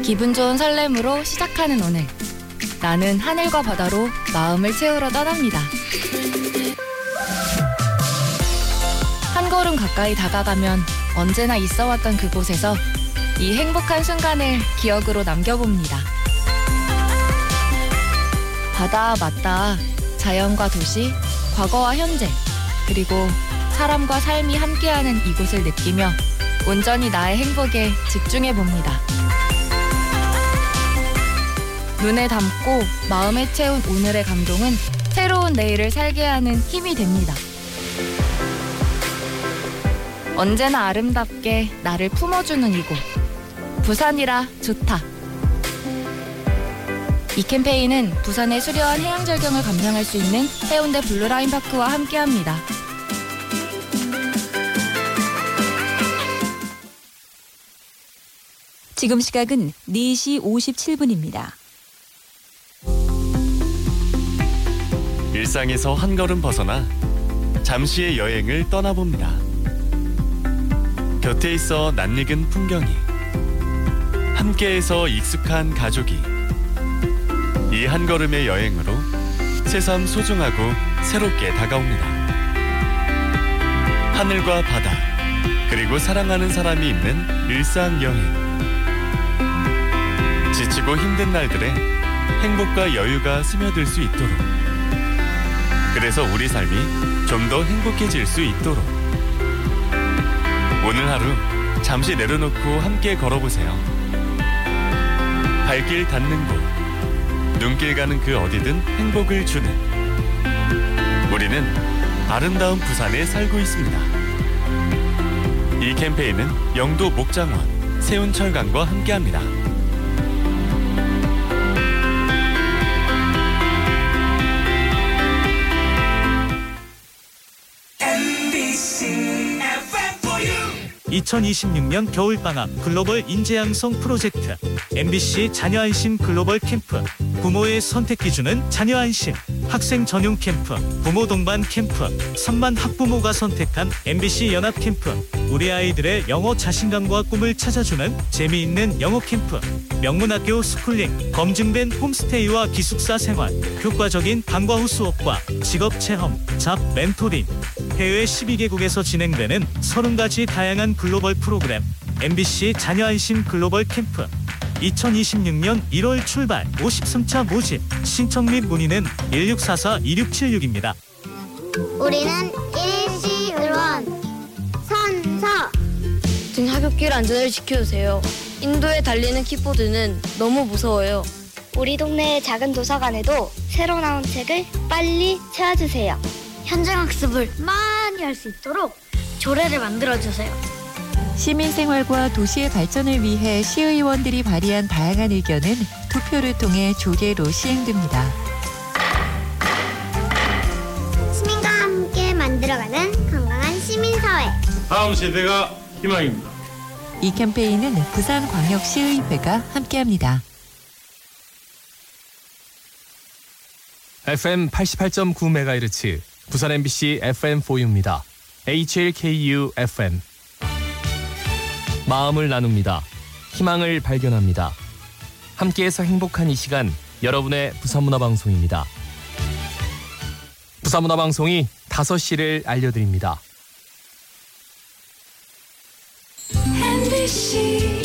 기분 좋은 설렘으로 시작하는 오늘. 나는 하늘과 바다로 마음을 채우러 떠납니다. 한 걸음 가까이 다가가면 언제나 있어왔던 그곳에서 이 행복한 순간을 기억으로 남겨봅니다. 바다 맞닿아 자연과 도시, 과거와 현재, 그리고 사람과 삶이 함께하는 이곳을 느끼며 온전히 나의 행복에 집중해봅니다. 눈에 담고 마음에 채운 오늘의 감동은 새로운 내일을 살게 하는 힘이 됩니다. 언제나 아름답게 나를 품어주는 이곳. 부산이라 좋다. 이 캠페인은 부산의 수려한 해양절경을 감상할 수 있는 해운대 블루라인 파크와 함께합니다. 지금 시각은 4시 57분입니다. 일상에서 한 걸음 벗어나 잠시의 여행을 떠나봅니다. 곁에 있어 낯익은 풍경이, 함께해서 익숙한 가족이, 이 한 걸음의 여행으로 새삼 소중하고 새롭게 다가옵니다. 하늘과 바다, 그리고 사랑하는 사람이 있는 일상 여행. 지치고 힘든 날들에 행복과 여유가 스며들 수 있도록, 그래서 우리 삶이 좀 더 행복해질 수 있도록 오늘 하루 잠시 내려놓고 함께 걸어보세요. 발길 닿는 곳, 눈길 가는 그 어디든 행복을 주는, 우리는 아름다운 부산에 살고 있습니다. 이 캠페인은 영도 목장원, 세운철강과 함께합니다. MBC FM4U 2026년 겨울방학 글로벌 인재양성 프로젝트 MBC 자녀안심 글로벌 캠프. 부모의 선택 기준은 자녀안심. 학생 전용 캠프, 부모 동반 캠프, 3만 학부모가 선택한 MBC 연합 캠프. 우리 아이들의 영어 자신감과 꿈을 찾아주는 재미있는 영어 캠프. 명문학교 스쿨링, 검증된 홈스테이와 기숙사 생활, 효과적인 방과 후 수업과 직업 체험, 잡 멘토링. 해외 12개국에서 진행되는 30가지 다양한 글로벌 프로그램. MBC 자녀안심 글로벌 캠프. 2026년 1월 출발. 53차 모집. 신청 및 문의는 1644-2676입니다. 우리는 일시의원 선서. 등하굣길 안전을 지켜주세요. 인도에 달리는 킥보드는 너무 무서워요. 우리 동네의 작은 도서관에도 새로 나온 책을 빨리 채워주세요. 현장 학습을 많이 할 수 있도록 조례를 만들어주세요. 시민생활과 도시의 발전을 위해 시의원들이 발의한 다양한 의견은 투표를 통해 조례로 시행됩니다. 시민과 함께 만들어가는 건강한 시민사회. 다음 세대가 희망입니다. 이 캠페인은 부산광역시의회가 함께합니다. FM 88.9MHz 부산 MBC FM4U입니다. HLKU FM. 마음을 나눕니다. 희망을 발견합니다. 함께해서 행복한 이 시간, 여러분의 부산문화방송입니다. 부산문화방송이 5시를 알려드립니다. MBC